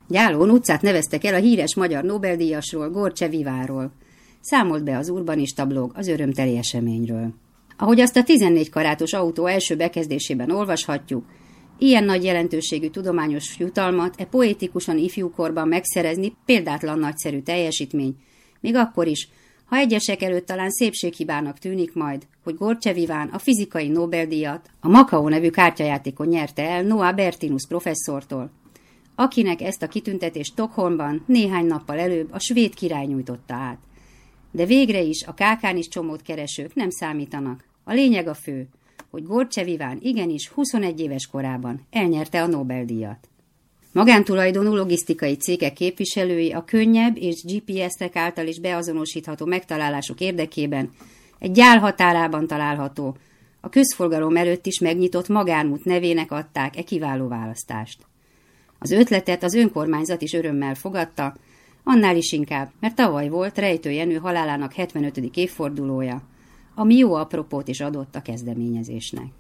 Gyálón utcát neveztek el a híres magyar Nobel-díjasról, Gorcse Viváról. Számolt be az urbanista blog az örömteli eseményről. Ahogy azt a 14 karátos autó első bekezdésében olvashatjuk, ilyen nagy jelentőségű tudományos jutalmat poetikusan ifjúkorban megszerezni példátlan nagyszerű teljesítmény, még akkor is, ha egyesek előtt talán szépséghibának tűnik majd, hogy Gorcse Viván a fizikai Nobel-díjat a Macao nevű kártyajátékon nyerte el Noah Bertinus professzortól, akinek ezt a kitüntetést Stockholmban néhány nappal előbb a svéd király nyújtotta át. De végre is a kákán is csomót keresők nem számítanak. A lényeg a fő, hogy Gorcse Viván igenis 21 éves korában elnyerte a Nobel-díjat. Magántulajdonú logisztikai cégek képviselői a könnyebb és GPS-ek által is beazonosítható megtalálások érdekében egy gyál határában található, a közforgalom előtt is megnyitott magánút nevének adták kiváló választást. Az ötletet az önkormányzat is örömmel fogadta, annál is inkább, mert tavaly volt Rejtő Jenő halálának 75. évfordulója, ami jó apropót is adott a kezdeményezésnek.